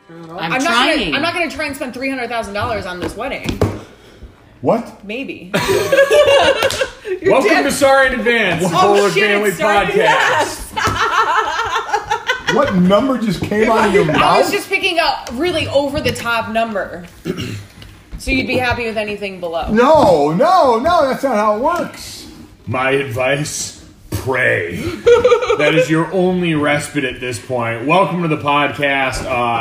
I'm trying. I'm not going to try and spend $300,000 on this wedding. What? Maybe. Welcome to Sorry in Advance, the Bulwark Family Podcast. Yes. What number just came out of your mouth? I was just picking a really over-the-top number. So you'd be happy with anything below. No, that's not how it works. My advice, pray. That is your only respite at this point. Welcome to the podcast.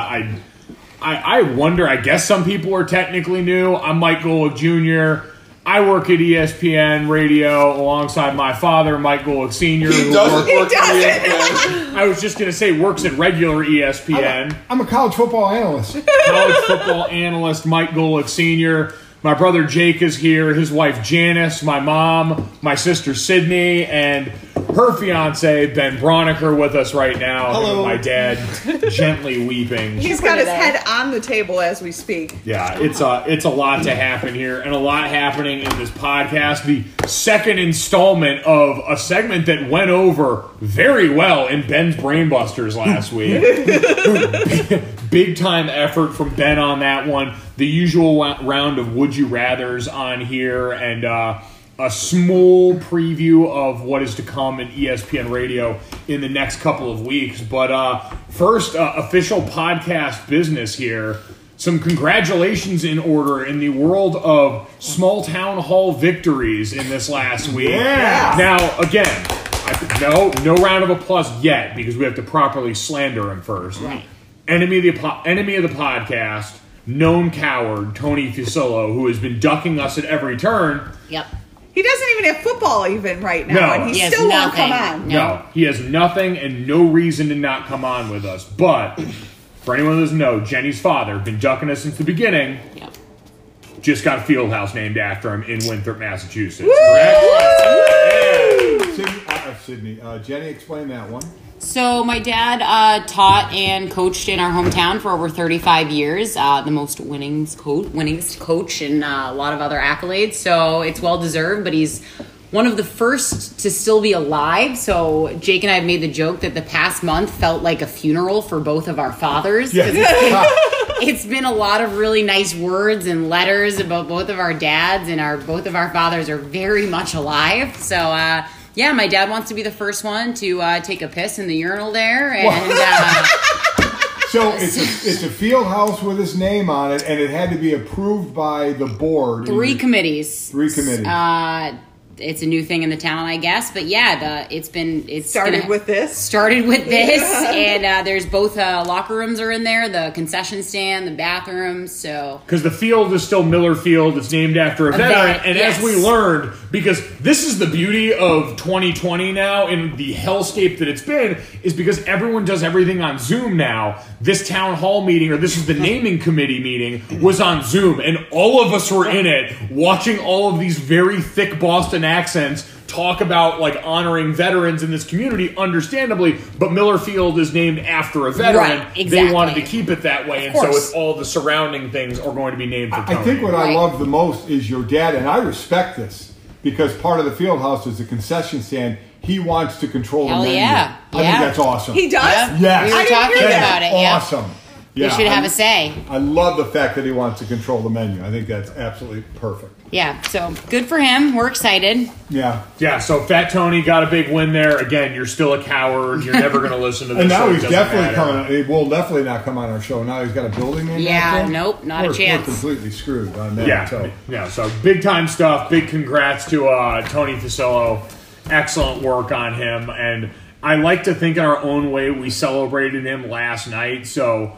I wonder, I guess some people are technically new. I'm Mike Golick Jr. I work at ESPN Radio alongside my father, Mike Golick Sr. He doesn't work at ESPN. I was just going to say works at regular ESPN. I'm a college football analyst. College football analyst Mike Golick Sr. My brother Jake is here, his wife Janice, my mom, my sister Sydney, and her fiance Ben Broniker with us right now. Hello. My dad gently weeping. He's got his head on the table as we speak. Yeah, it's a lot to happen here, and a lot happening in this podcast. The second installment of a segment that went over very well in Ben's Brainbusters last week. Big time effort from Ben on that one. The usual round of Would You Rathers on here, and a small preview of what is to come in ESPN Radio in the next couple of weeks. But first, official podcast business here. Some congratulations in order in the world of small town hall victories in this last week. Yeah. Now, again, no round of applause yet because we have to properly slander him first. Right. Enemy of the podcast, known coward, Tony Fusillo, who has been ducking us at every turn. Yep. He doesn't even have football even right now, No. and He he has still won't nothing. come on. No, he has nothing and no reason to not come on with us. But for anyone who doesn't know, Jenny's father, been ducking us since the beginning, Yep. just got a field house named after him in Winthrop, Massachusetts. Woo! Correct? Sydney, Jenny, explain that one. So my dad taught and coached in our hometown for over 35 years, the most winningest coach and a lot of other accolades. So it's well deserved, but he's one of the first to still be alive. So Jake and I have made the joke that the past month felt like a funeral for both of our fathers. Yeah. It's been a lot of really nice words and letters about both of our dads, and both of our fathers are very much alive. So yeah, my dad wants to be the first one to take a piss in the urinal there, and So it's a field house with his name on it, and it had to be approved by the board. three committees. It's a new thing in the town, I guess. But yeah, it's Started with this, and there's both locker rooms are in there, the concession stand, the bathrooms. So Because the field is still Miller Field. It's named after a veteran. vet, And yes. as we learned, because this is the beauty of 2020 now and the hellscape that it's been, is because everyone does everything on Zoom now. This town hall meeting, or this is the naming committee meeting, was on Zoom. And all of us were in it, watching all of these very thick Boston accents talk about like honoring veterans in this community, understandably, but Miller Field is named after a veteran. Right, exactly. They wanted to keep it that way, and so course. it's all the surrounding things are going to be named for Tony. I think what I Right. love the most is your dad, and I respect this because part of the field house is a concession stand. He wants to control Hell the menu. yeah. I think Yeah. that's awesome. he does. Yeah. Yes. We were I didn't talking hear that. about it. Yeah, Awesome. Yeah, we should have a say. I love the fact that he wants to control the menu. I think that's absolutely perfect. Yeah, so good for him. We're excited. Yeah. Yeah, so Fat Tony got a big win there. Again, you're still a coward. You're never going to listen to this. And now so it he's doesn't definitely matter. coming. He will definitely not come on our show. Now he's got a building in. Yeah, nope, not a chance. We're completely screwed on that. Yeah, So. yeah. So big time stuff. Big congrats to Tony Fusillo. Excellent work on him, and I like to think in our own way we celebrated him last night. So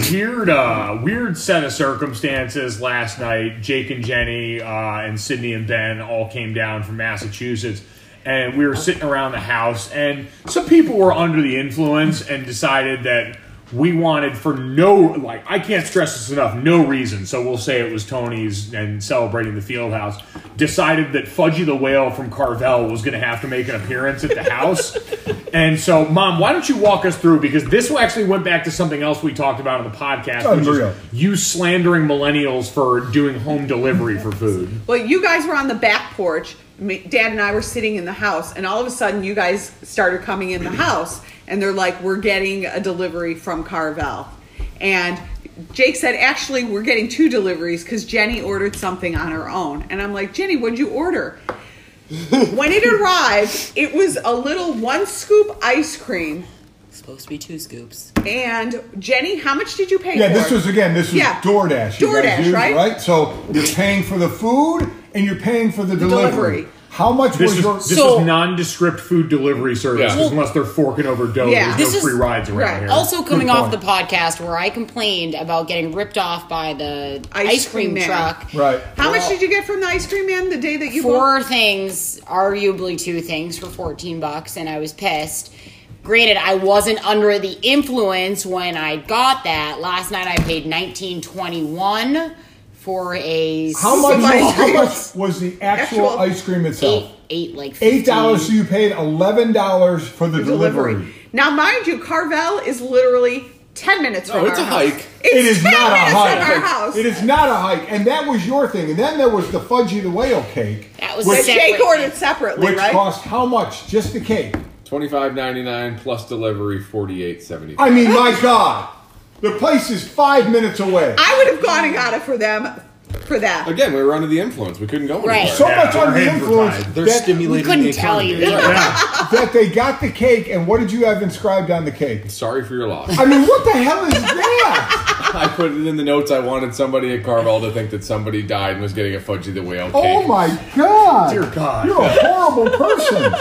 weird set of circumstances last night. Jake and Jenny and Sydney and Ben all came down from Massachusetts. And we were sitting around the house, and some people were under the influence and decided that we wanted for I can't stress this enough, no reason, so we'll say it was Tony's and celebrating the field house, decided that Fudgy the Whale from Carvel was going to have to make an appearance at the house. And so, Mom, why don't you walk us through, because this actually went back to something else we talked about on the podcast, which is you slandering millennials for doing home delivery for food. Well, you guys were on the back porch. Dad and I were sitting in the house, and all of a sudden you guys started coming in the house, and they're like, we're getting a delivery from Carvel. And Jake said, actually, we're getting 2 deliveries because Jenny ordered something on her own. And I'm like, Jenny, what'd you order? When it arrived, it was a little 1-scoop ice cream. Supposed to be 2 scoops. And Jenny, how much did you pay for Yeah, it? this was DoorDash. You guys DoorDash, use, right? So you're paying for the food and you're paying for the delivery. How much This was is your... this is nondescript food delivery service Yeah. unless they're forking over dough. Yeah. There's This no is- free rides around right. here. Also coming Good off point. the podcast where I complained about getting ripped off by the Ice ice cream cream man. truck. Right. How much did you get from the ice cream man the day that you bought? 4 things, arguably 2 things for $14, and I was pissed. Granted, I wasn't under the influence when I got that. Last night I paid $19.21 for a How much Some was the actual ice cream itself? eight like $8, so you paid $11 for the delivery. Now, mind you, Carvel is literally 10 minutes from it's our a house. hike. It's It is 10 not a minutes hike. from our house. It is not a hike, and that was your thing. And then there was the Fudgy the Whale cake, That was That separate. Jake ordered separately, which right? cost how much? Just the cake. $25.99 plus delivery, $48.75. I mean, my God, the place is 5 minutes away. I would have gone and got it for them for that. Again, we were under the influence. We couldn't go anywhere. Right. So Yeah, much under our the hands were influence tied. They're that, stimulating couldn't the tell you. economy. Yeah. that they got the cake, and what did you have inscribed on the cake? Sorry for your loss. I mean, what the hell is that? I put it in the notes. I wanted somebody at Carvel to think that somebody died and was getting a Fudgy the Whale cake. Oh my God! Dear God. You're a horrible person.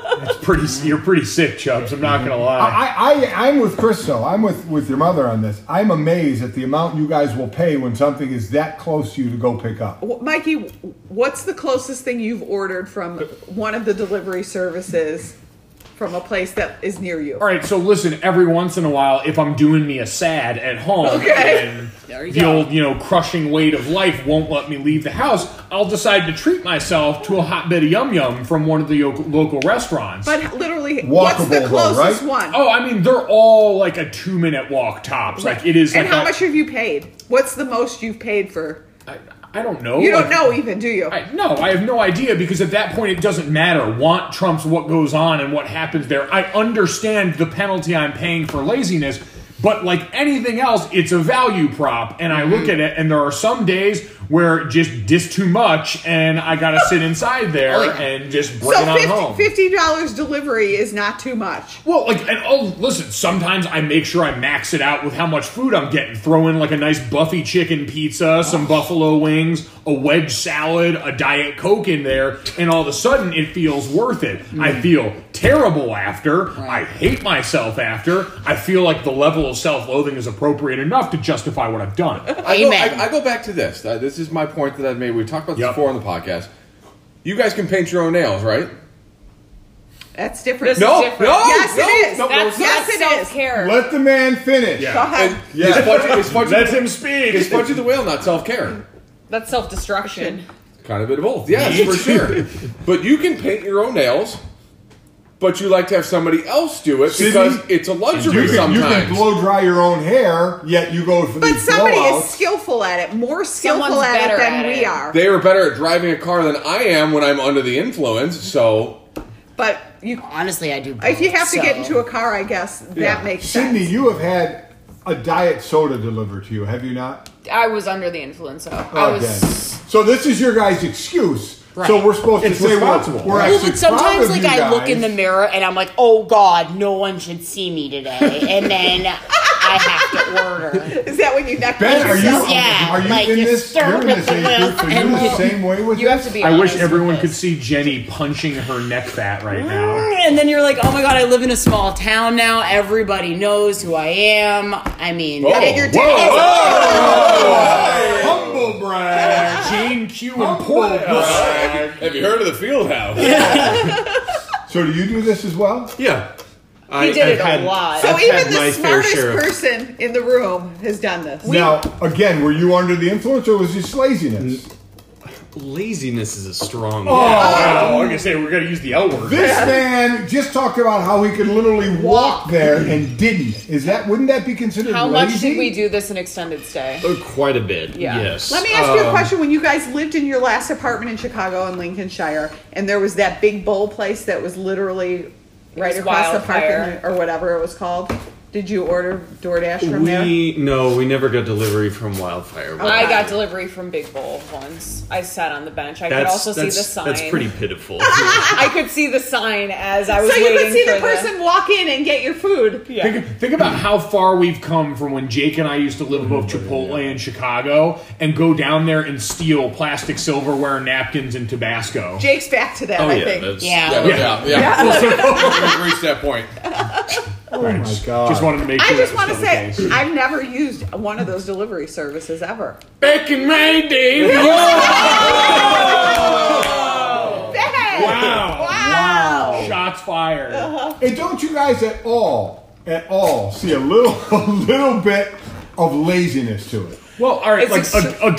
You're pretty sick, Chubbs. I'm not gonna lie. I'm with Chris, though. I'm with your mother on this. I'm amazed at the amount you guys will pay when something is that close to you to go pick up. Mikey, what's the closest thing you've ordered from one of the delivery services from a place that is near you? All right, so listen. Every once in a while, if I'm doing me a sad at home Okay. and There you the go. old, crushing weight of life won't let me leave the house, I'll decide to treat myself to a hotbed of yum yum from one of the local restaurants. But literally, what's the Walkable, though, closest right? one? Oh, I mean, they're all like a 2-minute walk tops. Like it is. And like how a- much have you paid? What's the most you've paid for? I don't know. You don't Like, know even, do you? No, I have no idea because at that point it doesn't matter. Want trumps what goes on and what happens there. I understand the penalty I'm paying for laziness, but like anything else, it's a value prop. And I look at it, and there are some days where just too much, and I gotta sit inside there and just bring So it on home. $50 delivery is not too much. Well, listen, sometimes I make sure I max it out with how much food I'm getting. Throw in like a nice Buffy chicken pizza, some buffalo wings, a wedge salad, a Diet Coke in there, and all of a sudden it feels worth it. I feel terrible after. I hate myself after. I feel like the level of self-loathing is appropriate enough to justify what I've done. Amen. I go back to this. This is my point that I've made. We talked about this Yep. before on the podcast. You guys can paint your own nails, right? That's different. No, different. no, Yes, no, it is. no, no, That's it's not. Yes, not it is. self-care. Let the man finish. Yeah. Go ahead. Yeah. Let him speak. Is Fudgy the Whale not self-care? That's self-destruction. Kind of a bit of both. Yes, for sure. But you can paint your own nails, but you like to have somebody else do it Sydney, because it's a luxury You sometimes. can blow dry your own hair, yet you go for But these somebody blowouts. is skillful at it, more skillful Someone's at it better than at we it. are. They are better at driving a car than I am when I'm under the influence, so... But you, Honestly, I do. if you have to get so- into a car, I guess that makes sense. Sydney, you have had a diet soda delivered to you, have you not? I was under the influence of. I Again. was. So this is your guys' excuse. Right. So we're supposed It's to say responsible. we're Well, actually but sometimes, proud of like, you I look in the guys. mirror and I'm like, oh God, no one should see me today. And then I have to order. Is that when you neck Ben, are you, yourself? Yeah, are you like, in you this? start You're in with this the age group, so left you're the and same way with You this? have to be. I wish honest everyone with could this. see Jenny punching her neck fat right now. And then you're like, oh my God, I live in a small town now. Everybody knows who I am. I mean, Whoa, And your whoa, titties. whoa. Humble brag. Jane Q Humble important. brag. Have you heard of the Field House? So do you do this as well? Yeah. He did it a lot. So I've even had the my fair smartest share of- person in the room has done this. Now, again, were you under the influence or was this laziness? Laziness is a strong Oh, like I say, we're going to use the L word. This man just talked about how he could literally walk there and didn't. Wouldn't that be considered How lazy? much did we do this in extended stay? Quite a bit. Yeah. Yes. Let me ask you a question. When you guys lived in your last apartment in Chicago and Lincolnshire, and there was that big bowl place that was literally right was across the parking Wildfire. or whatever it was called. Did you order DoorDash from there? No, we never got delivery from Wildfire. I got delivery from Big Bowl once. I sat on the bench. I could also see the sign. That's pretty pitiful. I could see the sign as I was So waiting you could see for the person walk in and get your food. Yeah. Think about how far we've come from when Jake and I used to live above Chipotle in Chicago and go down there and steal plastic silverware, napkins, and Tabasco. Jake's back to that, Oh I yeah, think. that's, Yeah. We've reached that point. Oh my God. Just wanted to make I sure just that want to was still the say, case. I've never used one of those delivery services ever. Back in my day. Hey! Wow. Wow! Shots fired. Hey, don't you guys at all see a little bit of laziness to it? Well, all right. It's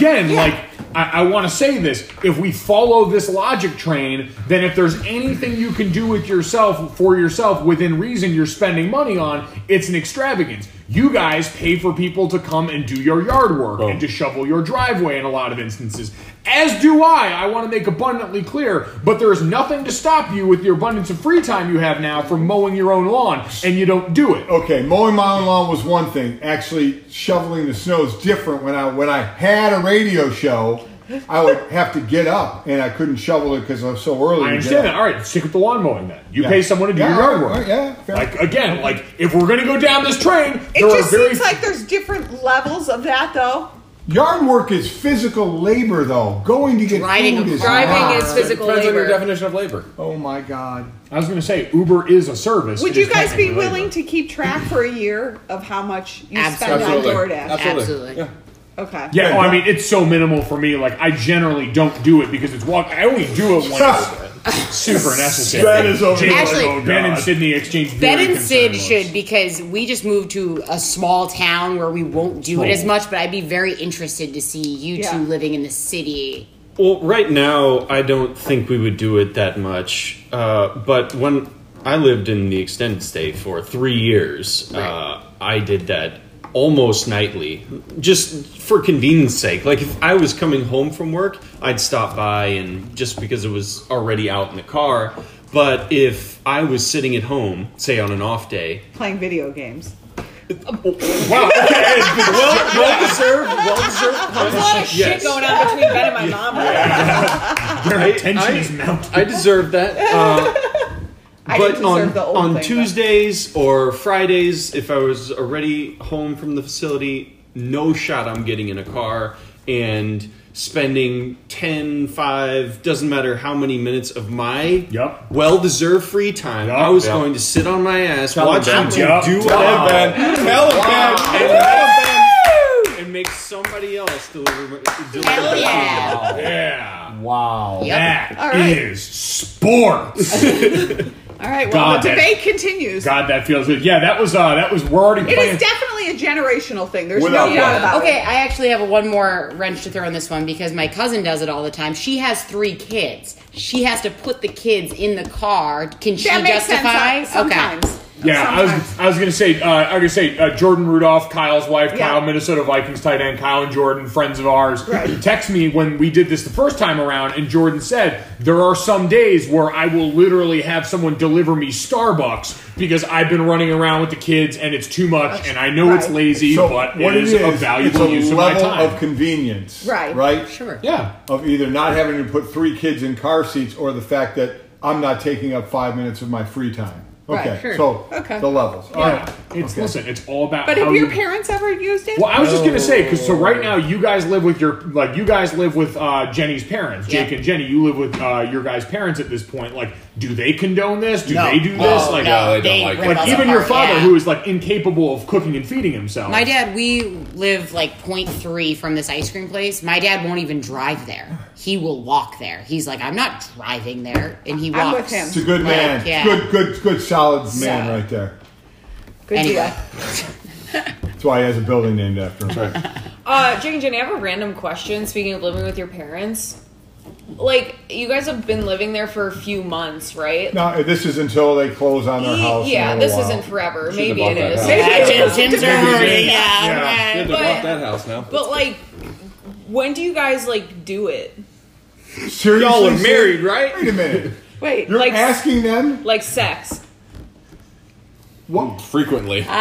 I want to say this. If we follow this logic train, then if there's anything you can do with yourself, for yourself, within reason, you're spending money on, it's an extravagance. You guys pay for people to come and do your yard work and to shovel your driveway in a lot of instances. As do I want to make abundantly clear, but there is nothing to stop you with your abundance of free time you have now from mowing your own lawn, and you don't do it. Okay, mowing my own lawn was one thing. Actually, shoveling the snow is different. When I had a radio show, I would have to get up, and I couldn't shovel it because I was so early. I understand that. All right, stick with the lawn mowing then. You pay someone to do your all yard right, work. all right, yeah, fair. If we're going to go down this train, It just seems like there's different levels of that, though. Yard work is physical labor, though. Going to get Driving food is Driving not. is physical Depends on your labor. definition of labor. Oh my God. I was going to say, Uber is a service. Would It you is guys be technically willing labor. to keep track for a year of how much you spend on Absolutely. DoorDash? Absolutely. Yeah. Okay. Yeah, I mean, it's so minimal for me. Like, I generally don't do it because it's I only do it when it's super necessary. That is over. Jake, Actually- Ben and Sydney exchange Ben very and Sid concerned should looks. because we just moved to a small town where we won't do it as much. But I'd be very interested to see you Yeah. two living in the city. Well, right now, I don't think we would do it that much. But when I lived in the extended stay for 3 years, I did that almost nightly, just for convenience sake. Like, if I was coming home from work, I'd stop by, and just because it was already out in the car. But if I was sitting at home, say on an off day, Playing video games. Wow. well deserved. There's a lot of shit going on between Ben and my mom right now. Their tension is mounting. I deserve that. I But didn't deserve the old on thing, Tuesdays or Fridays, if I was already home from the facility, no shot I'm getting in a car and spending 10, 5, doesn't matter how many minutes of my well-desered free time. Yup. I was Yup. going to sit on my ass, Tell watch him, YouTube, Ben. do Yup. Tell whatever, him, Tell him, and make somebody else deliver Hell yeah. Yeah. Wow. Yep. That All right. is sports. All right, well, God, the that- debate continues. God, that feels good. Yeah, that was we're already It playing. is definitely a generational thing. There's Without no doubt doubt. about Okay, it. I actually have one more wrench to throw in this one because my cousin does it all the time. She has 3 kids. She has to put the kids in the car. Can she That makes justify? sense sometimes. Yeah, I was gonna say Jordan Rudolph, Kyle's wife, Yeah. Kyle, Minnesota Vikings tight end, Kyle and Jordan, friends of ours, text me when we did this the first time around, and Jordan said there are some days where I will literally have someone deliver me Starbucks because I've been running around with the kids and it's too much, and I know it's Right. lazy, So but what it is a valuable it's use a of my level time. of convenience. Right. Right? Sure. Yeah. Of either not having to put 3 kids in car seats or the fact that I'm not taking up 5 minutes of my free time. Okay, Right, sure. so Okay. the levels. All Yeah. right. It's Okay. listen, it's all about But how have your you parents ever used it? Well, I was just gonna say because so right now you guys live with Jenny's parents, Jake Yeah. and Jenny. You live with your guys' parents at this point. Like, do they condone this? Do No. they do this? Oh, like, no, they don't like rip it. us even your apart, father, yeah. who is like incapable of cooking and feeding himself. My dad, we live like 0.3 from this ice cream place. My dad won't even drive there. He will walk there. He's like, I'm not driving there, and he walks. I'm with him. It's a good Like, man. yeah. Good, solid man So- right there. Good Anyway. deal. That's why he has a building named after him. Jake and Jenny, I have a random question. Speaking of living with your parents, like you guys have been living there for a few months, right? No, this is until they close on their house. in a Yeah, little this while. isn't forever. Should've Maybe bought it that is. house. Yeah, Jim's already, Yeah. You okay. had to bought that house now. But like, when do you guys like do it? Seriously, Y'all are Sid? married, right? Wait a minute. Wait, You're Like- asking them? Like sex? What? frequently. Wait,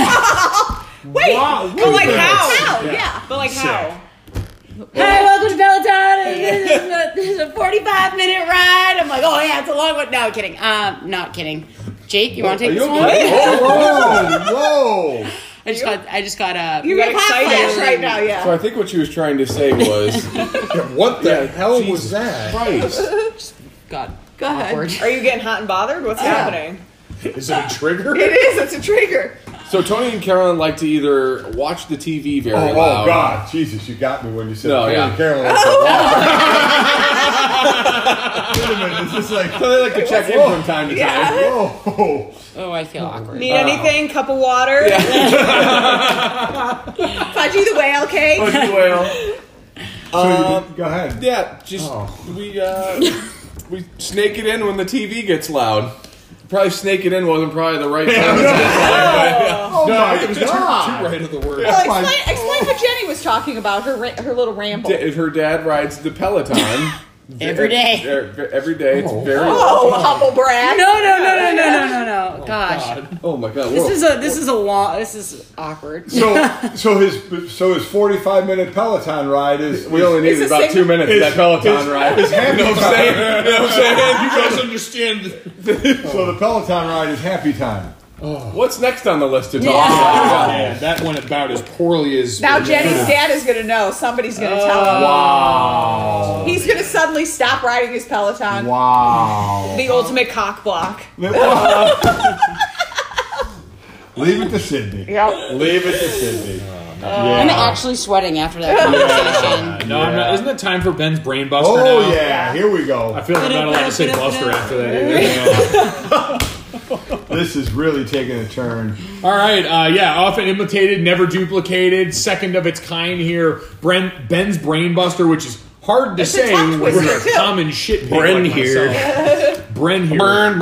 Wow. but like Yes. how? Yeah. But like Sick. how? Hey, welcome to Peloton. This is a 45-minute ride. I'm like, oh yeah, it's a long one. No, kidding. Not kidding. Jake, you want to take this one? Whoa! I just got a. You get hot flash right now, yeah. So I think what she was trying to say was, What the hell was Jesus that? Christ. God. Go ahead. Awkward. Are you getting hot and bothered? What's happening? Is it a trigger? It is. It's a trigger. So Tony and Carolyn like to either watch the TV very Oh loud. God, Jesus! You got me when you said No, Tony yeah. and Carolyn. Wait a minute, is this like? So they like to check in from time to time. Yeah. Whoa! Oh, I feel awkward. Need anything? Cup of water? Fudgy the whale cake. Well, So go ahead. yeah, just we snake it in when the TV gets loud. Probably snake it in wasn't probably the right time. Oh my It was God! too right of the word. Well, explain what Jenny was talking about, her little ramble. Her dad rides the Peloton Every day. Every day. It's very. Oh, humble brag. No. Gosh, Oh my God! this is awkward. So his 45-minute Peloton ride is. We only needed It's a about 2 single- minutes of that Peloton ride. It's happy time. You guys understand? So the Peloton ride is happy time. What's next on the list to talk about? Yeah, that went about as poorly as. Now Jenny's dad is going to know. Somebody's going to tell him. Wow! He's going to suddenly stop riding his Peloton. Wow! The ultimate cock block. Leave it to Sydney. Yep. Leave it to Sydney. I'm actually sweating after that conversation. No, I'm not. Isn't it time for Ben's brain buster Oh now? yeah, here we go. I feel like I'm not allowed to say buster after that either. This is really taking a turn. All right, often imitated, never duplicated, second of its kind here. Ben's brain buster, which is hard to a say tongue with twister, a too. common shit. Bren like here. myself. Bren here. Burn.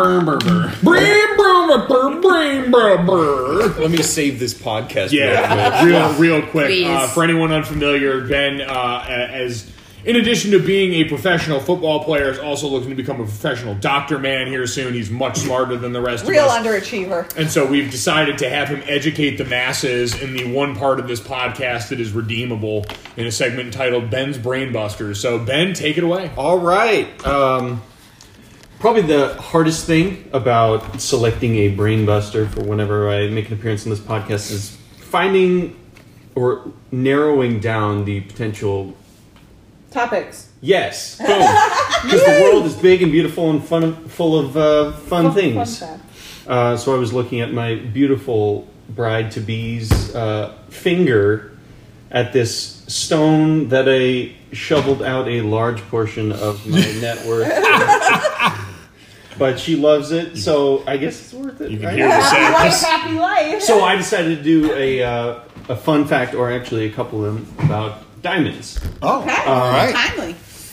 Brain burr. Let me save this podcast. Yeah, real quick. Please. For anyone unfamiliar, Ben, as in addition to being a professional football player, is also looking to become a professional doctor man here soon. He's much smarter than the rest Real of us. underachiever. And so we've decided to have him educate the masses in the one part of this podcast that is redeemable in a segment entitled Ben's Brain Busters. So, Ben, take it away. All right. Probably the hardest thing about selecting a brain buster for whenever I make an appearance on this podcast is finding or narrowing down the potential. Topics. Yes, boom. Because the world is big and beautiful and full of fun things. Fun fact. So I was looking at my beautiful bride-to-be's finger at this stone that I shoveled out a large portion of my net worth. But she loves it, so I guess it's worth it. You can right? hear the Happy life, sadness. happy life. So I decided to do a fun fact, or actually a couple of them, about diamonds. Oh, Okay. all right. Timely.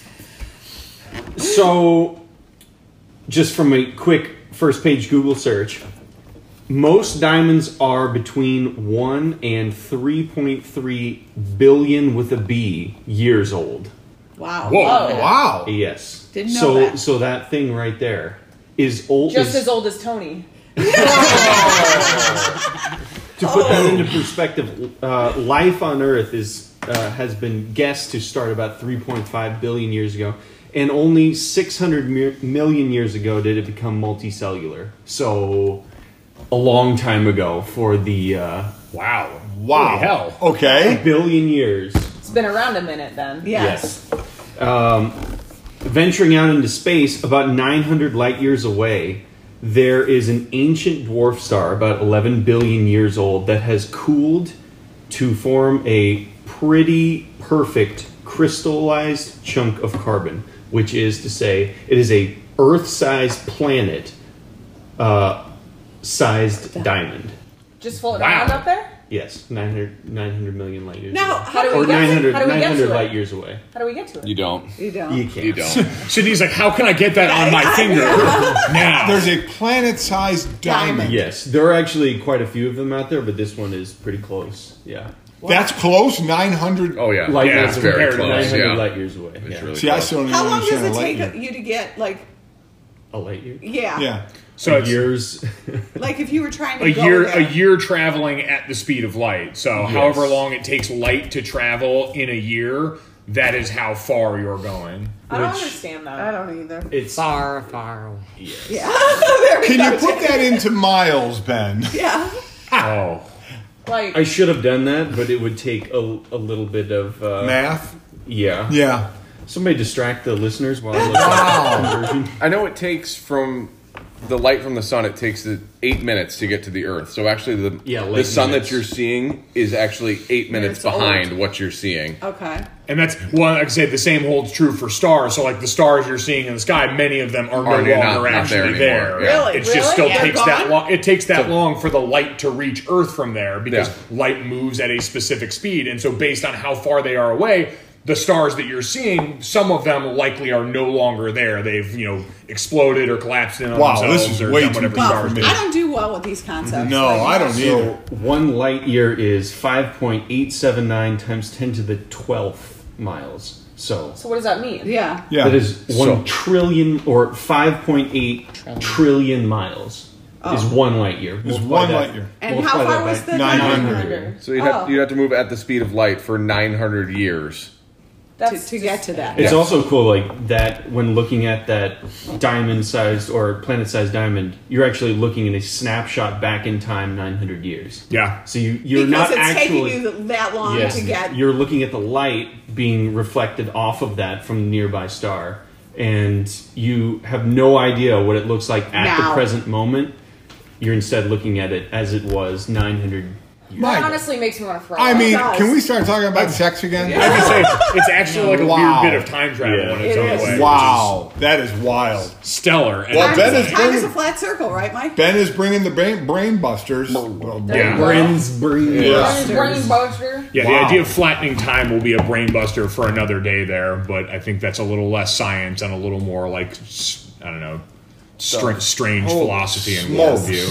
So, just from a quick first page Google search, most diamonds are between 1 and 3.3 billion with a B years old. Wow. Whoa. Wow. Yes. Didn't know that. So that thing right there is old. Just as old as Tony. To put that into perspective, life on Earth has been guessed to start about 3.5 billion years ago, and only 600 million years ago did it become multicellular. So, a long time ago for the Wow. Wow. Holy hell. Okay. billion years. It's been around a minute then. Yes. Venturing out into space, about 900 light years away, there is an ancient dwarf star, about 11 billion years old, that has cooled to form a pretty perfect crystallized chunk of carbon, which is to say, it is a Earth-sized planet sized diamond. Just floating around up there? Yes, 900 million light years Now, away. how do we Or get to- 900, how do we get to 900 it? light years away. How do we get to it? You don't. you don't? You can't. You don't. Sydney's like, how can I get that on my finger now? There's a planet-sized diamond. Yes, there are actually quite a few of them out there, but this one is pretty close. Yeah. That's close. 900. Oh yeah. Light Yeah, years it's away. very close, 900 yeah. light years away. It's Yeah. really See, I close. still don't How even long does understand it a light take year. you to get, like, A light year? yeah. Yeah. So it's years. Like if you were trying to a go year there. a year traveling at the speed of light. So however long it takes light to travel in a year, that is how far you're going. I don't understand that. I don't either. It's Far, far away. Yeah. There we Can go. you put that into miles, Ben? Yeah. Oh. Like I should have done that, but it would take a little bit of Math? Yeah. Yeah. Somebody distract the listeners while I look at the conversion. I know it takes from the light from the sun. It takes 8 minutes to get to the Earth. So actually, the light sun minutes. that you're seeing is actually 8 minutes It's behind old. what you're seeing. Okay. And that's, well, like I say, the same holds true for stars. So, like the stars you're seeing in the sky, many of them are no Already longer not actually there there. anymore. Yeah. Really? It just still Yeah. takes They're that gone? long. It takes that long for the light to reach Earth from there because Yeah. light moves at a specific speed. And so, based on how far they are away, the stars that you're seeing, some of them likely are no longer there. They've, exploded or collapsed in on Wow, themselves this is or way done too whatever deep stars for me. do. I don't do well with these concepts. No, Like, I don't So either. 1 light year is 5.879 times 10 to the 12th miles. So so what does that mean? Yeah. Yeah. that is So- 1 trillion or 5.8 trillion miles is 1 light year. It's Multiply 1 that- light year. And multiply how far that was by the 900. So you'd have to move at the speed of light for 900 years. to get to that? It's Yeah. also cool, like that when looking at that diamond-sized or planet-sized diamond, you're actually looking at a snapshot back in time 900 years. Yeah. So you're Because not it's actually taking you that long yes, to get. you're looking at the light being reflected off of that from the nearby star, and you have no idea what it looks like at Now. the present moment. You're instead looking at it as it was 900 years. That Mike, honestly makes me want to throw I up. mean, does. can we start talking about sex again? I would say it's actually like a Wow. weird bit of time travel Yeah. in its It own is. way. Wow, that is wild. Which is stellar. And Well, Ben is Time is a bringing, flat circle, right, Mike? Ben is bringing the brain busters. Yeah. Brains, brain. Brain buster. Yeah, the Wow. idea of flattening time will be a brain buster for another day there, but I think that's a little less science and a little more like, I don't know, strange philosophy and smokes. worldview.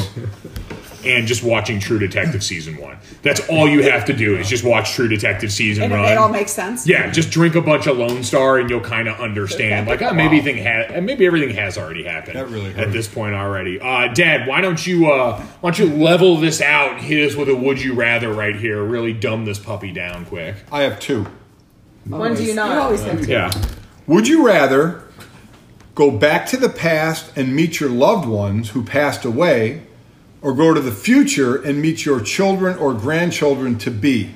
And just watching True Detective Season 1. That's all you have to do is just watch True Detective Season And 1. it all makes sense. Yeah, just drink a bunch of Lone Star and you'll kind of understand. Like, maybe everything has already happened. That really at hurt. this point already. Dad, why don't you level this out and hit us with a would you rather right here? Really dumb this puppy down quick. I have 2. When do you You not? always have to. Yeah. Would you rather go back to the past and meet your loved ones who passed away, or go to the future and meet your children or grandchildren to be?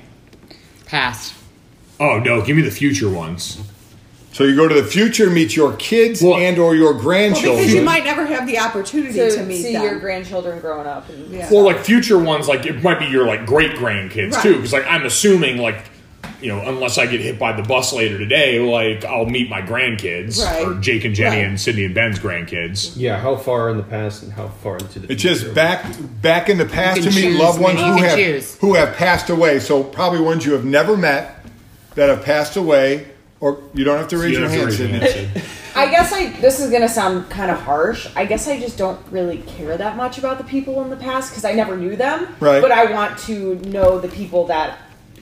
Past. Oh no, give me the future ones. So you go to the future and meet your kids Well- and or your Well, grandchildren. because you might never have the opportunity To to meet see them. your grandchildren growing up. And Yeah. Well, like future ones, like it might be your like great grandkids Right. too, because like I'm assuming like unless I get hit by the bus later today, like I'll meet my grandkids Right. or Jake and Jenny Right. and Sydney and Ben's grandkids. Yeah, how far in the past and how far into the It's future? just back in the past You to can meet choose, loved ones maybe you can choose. who have passed away. So probably ones you have never met that have passed away, or you don't have to raise You your don't have hand, to raise your Sydney. hand, Sid. I guess this is gonna sound kind of harsh. I guess I just don't really care that much about the people in the past because I never knew them. Right. But I want to know the people that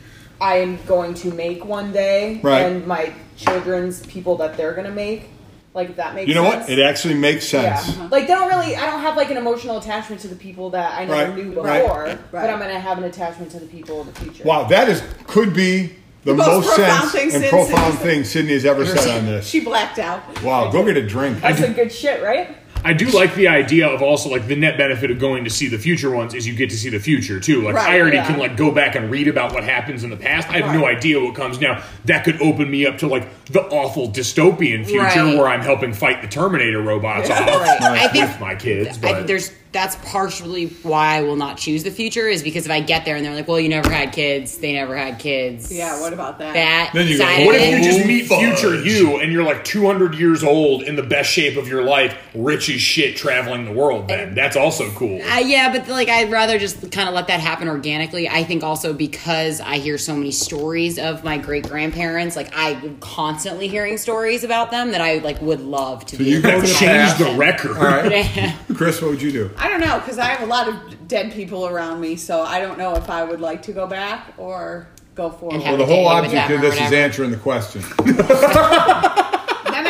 I am going to make one day, Right. and my children's people that they're gonna make. Like if that makes You know sense. what? It actually makes sense. Yeah. Like they don't really. I don't have like an emotional attachment to the people that I never Right, knew before. right, But I'm gonna have an attachment to the people in the future. Wow, that could be the most most profound sense thing and Sydney profound said. thing Sydney has ever said on this. She blacked out. Wow, go get a drink. That's a good shit, right? I do like the idea of also like the net benefit of going to see the future ones is you get to see the future too. Like Right, I already yeah. can like go back and read about what happens in the past. I have no Right. idea what comes now. That could open me up to like the awful dystopian future Right. where I'm helping fight the Terminator robots off Right. I think with my kids. But that's partially why I will not choose the future is because if I get there and they're like, well, you never had kids, they never had kids. Yeah, what about that? That Then you go, side what of if you it- just meet fudge. future you and you're like 200 years old in the best shape of your life, rich as shit, traveling the world? Then that's also cool. Yeah, but like I'd rather just kind of let that happen organically. I think also because I hear so many stories of my great grandparents, like I'm constantly hearing stories about them that I like would love to be. you able go to to do. Change past. the record. All right, Chris, what would you do? I don't know because I have a lot of dead people around me, so I don't know if I would like to go back or go forward. And Well, have the a day whole with object them of or this is whatever. answering the question. Then I guess I'll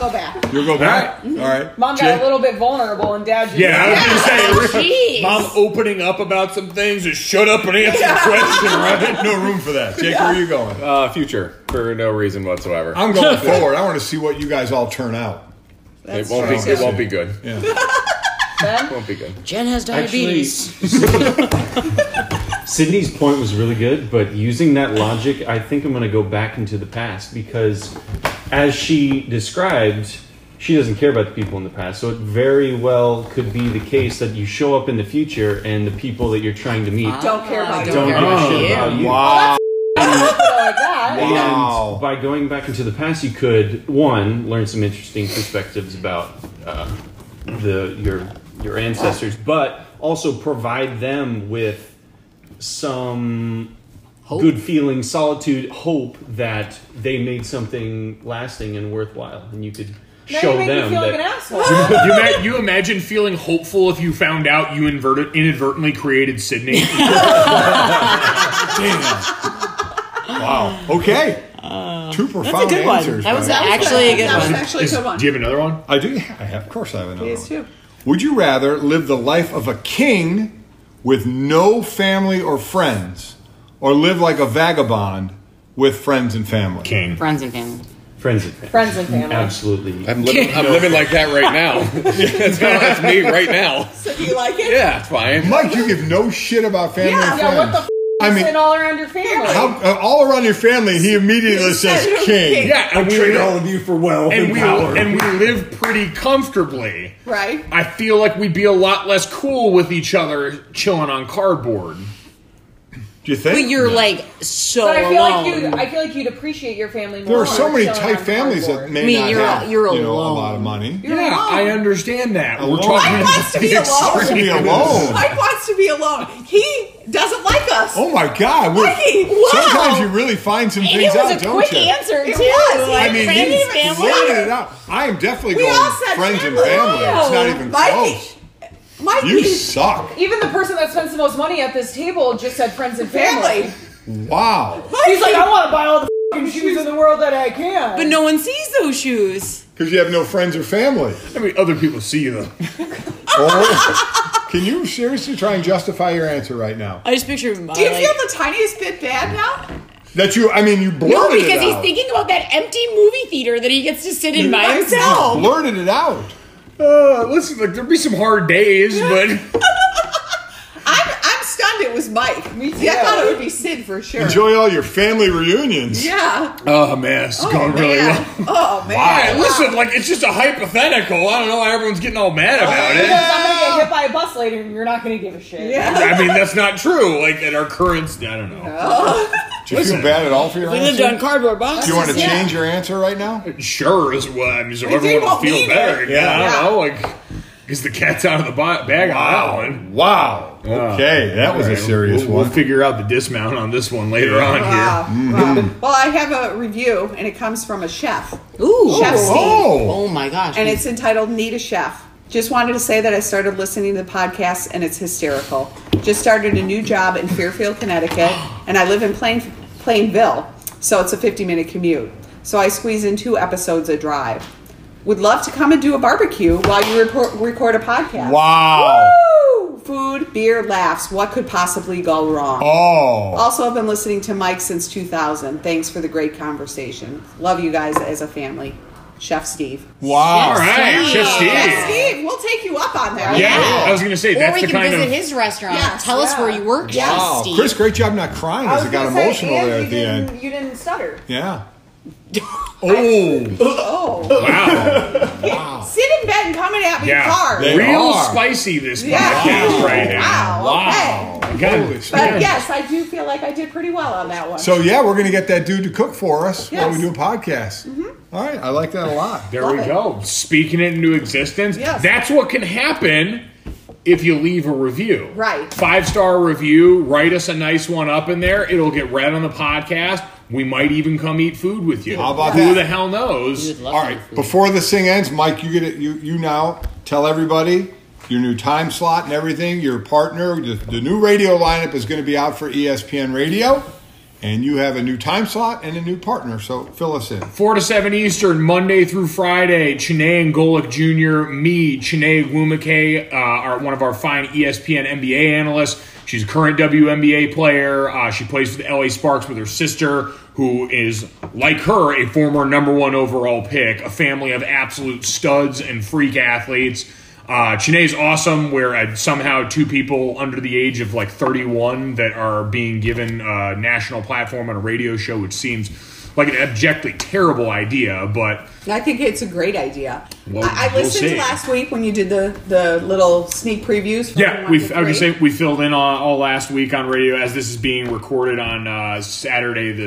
go back. You'll go back? All right. Mom Jake? got a little bit vulnerable, and Dad just Yeah, I was gonna say, Jeez. Mom opening up about some things. Just shut up and answer the question, right? No room for that. Jake, where are you going? Future for no reason whatsoever. I'm going forward. I want to see what you guys all turn out. It won't be. It won't be good. Yeah. It won't be good. Jen has Actually, diabetes. Sydney's point was really good, but using that logic, I think I'm going to go back into the past because, as she described, she doesn't care about the people in the past. So it very well could be the case that you show up in the future and the people that you're trying to meet Don't care about don't you. give a shit about you. Wow. like that. Wow. And by going back into the past, you could, one, learn some interesting perspectives about your ancestors, but also provide them with some good feeling, solitude, hope that they made something lasting and worthwhile, and you could Now show you make me them feel like that. an asshole. You imagine feeling hopeful if you found out you inadvertently created Sydney? Wow. Okay. Two profound good one. answers. That was Ryan. actually a good That was one. actually a good one. Do you have another one? I do. Yeah, I have. Of course, I have another. He is one. too. Would you rather live the life of a king with no family or friends, or live like a vagabond with friends and family? King. Friends and family. Friends and family. Friends and family. Absolutely. I'm living like that right now. That's me right now. So do you like it? Yeah, it's fine. Mike, you give no shit about family Yeah, and Yeah, friends. what the f*** I is mean, sitting all around your family? all around your family, he immediately says king. Yeah, and we of you for wealth and we live pretty comfortably. Right? I feel like we'd be a lot less cool with each other chilling on cardboard. Do you think? But you're like so But I feel alone. like you'd appreciate your family more. There are so many chilling tight on families that cardboard. may I mean, not you're- have you're a alone. lot of money. You're Yeah, alone. I understand that. Alone. We're talking Mike wants to be about alone. To be alone. Mike wants to be alone. He doesn't like us. Oh my God! Mikey, wow. Sometimes you really find some And things it was out, a don't quick you? answer It too. was. Like, I mean, friends he and family. blurted it out. I am definitely We all going said friends and family. family. It's not even Mikey. close. Mikey, You suck. Even the person that spends the most money at this table just said friends and family. family. Wow. He's like, I want to buy all the f***ing shoes in the world that I can. But no one sees those shoes. Because you have no friends or family. I mean, other people see them. Oh. Can you seriously try and justify your answer right now? I just picture him. Do you feel the tiniest bit bad now? That you blurted No, it because he's out. thinking about that empty movie theater that he gets to sit in by You himself. blurted it out. Listen, like there'll be some hard days, but I'm stunned it was Mike. Me too. I thought it would be Sid for sure. Enjoy all your family reunions. Yeah. oh man, it's going really well. Oh man. Hey, listen, like it's just a hypothetical. I don't know why everyone's getting all mad about Because it. I'm going to get hit by a bus later and you're not going to give a shit. Yeah. I mean, that's not true. Like at our current, I don't know. Do you feel bad at all for your We lived answer? on cardboard boxes. Do you want to Yeah. change your answer right now? Sure, is what I mean, so They everyone will won't feel mean better. it. Yeah, I Yeah. don't know, like because the cat's out of the bag on that one. Wow. Okay, that was a All right, serious we'll one. figure out the dismount on this one later on here. Wow. Well, I have a review, and it comes from a chef, Ooh. Chef Steve, Oh my gosh. and it's entitled "Need a Chef." Just wanted to say that I started listening to the podcast, and it's hysterical. Just started a new job in Fairfield, Connecticut, and I live in Plainville, so it's a 50-minute commute. So I squeeze in 2 episodes a drive. Would love to come and do a barbecue while you record a podcast. Wow. Woo! Food, beer, laughs. What could possibly go wrong? Oh. Also, I've been listening to Mike since 2000. Thanks for the great conversation. Love you guys as a family. Chef Steve. Wow. All right, Chef Steve. Chef Steve, we'll take you up on that. Yeah, I was gonna say or that's we the can kind visit of. his restaurant. Yes, Tell us yeah. where you work, Yes. Wow. Steve. Chris, great job not crying I as was it got gonna say, emotional and there you at the didn't- end. You didn't stutter. Yeah. Oh. Wow. Sit in bed and coming at me Yeah. hard. They Real are. spicy this Yeah. podcast right here. Wow. Okay. God, Holy But smokes. yes, I do feel like I did pretty well on that one. So yeah, we're gonna get that dude to cook for us while we Yes. do a podcast. All right, I like that a lot. There Love we it. go. Speaking it into existence. Yes. That's what can happen if you leave a review. Right. 5-star review. Write us a nice one up in there. It'll get read on the podcast. We might even come eat food with you. How about Who that? the hell knows? We'd love All to right, eat food. before this thing ends, Mike, you get it. You now tell everybody your new time slot and everything. Your partner, the new radio lineup is going to be out for ESPN Radio, And you have a new time slot and a new partner, so fill us in. 4 to 7 Eastern, Monday through Friday. Chiney Ngolick Jr., me, Chiney Wumake, are one of our fine ESPN NBA analysts. She's a current WNBA player. She plays for the LA Sparks with her sister, who is, like her, a former number 1 overall pick. A family of absolute studs and freak athletes. Chiney's awesome. We're somehow 2 people under the age of like 31 that are being given a national platform on a radio show, which seems like an abjectly terrible idea, but I think it's a great idea. Well, I we'll listened see. last week when you did the little sneak previews. From yeah, 1 to 3. I was just saying we filled in all last week on radio as this is being recorded on Saturday, the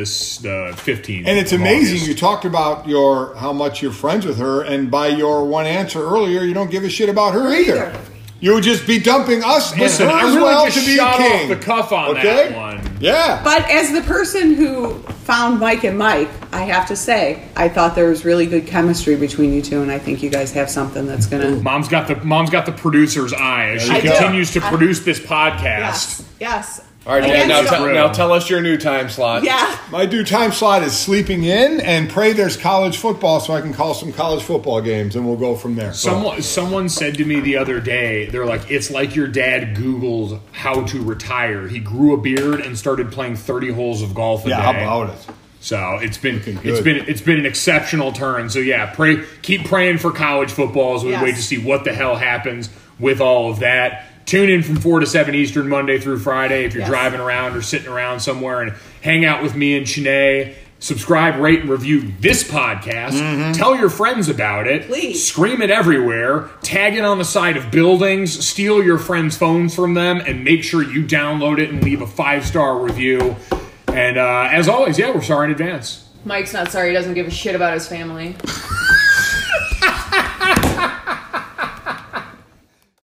15th. And it's of amazing. August. You talked about how much you're friends with her, and by your one answer earlier, you don't give a shit about her either. You would just be dumping us Listen, and her I as really well just to be shot king. off the cuff on Okay? that one. Yeah. But as the person who found Mike and Mike, I have to say, I thought there was really good chemistry between you two, and I think you guys have something that's gonna. Mom's got the producer's eye as she I do. continues to produce this podcast. Yes. All right, Against Dan, the- now tell us your new time slot. Yeah. My due time slot is sleeping in, and pray there's college football so I can call some college football games, and we'll go from there. Someone said to me the other day, they're like, it's like your dad Googled how to retire. He grew a beard and started playing 30 holes of golf a Yeah, day. how about it? So it's been good. it's been an exceptional turn. So yeah, keep praying for college football as we Yes. wait to see what the hell happens with all of that. Tune in from 4 to 7 Eastern, Monday through Friday. If you're Yes. driving around or sitting around somewhere, and hang out with me and Chiney. Subscribe, rate, and review this podcast. Tell your friends about it. Please. Scream it everywhere. Tag it on the side of buildings. Steal your friends' phones from them, and make sure you download it and leave a 5-star review. And as always, yeah, we're sorry in advance. Mike's not sorry. He doesn't give a shit about his family.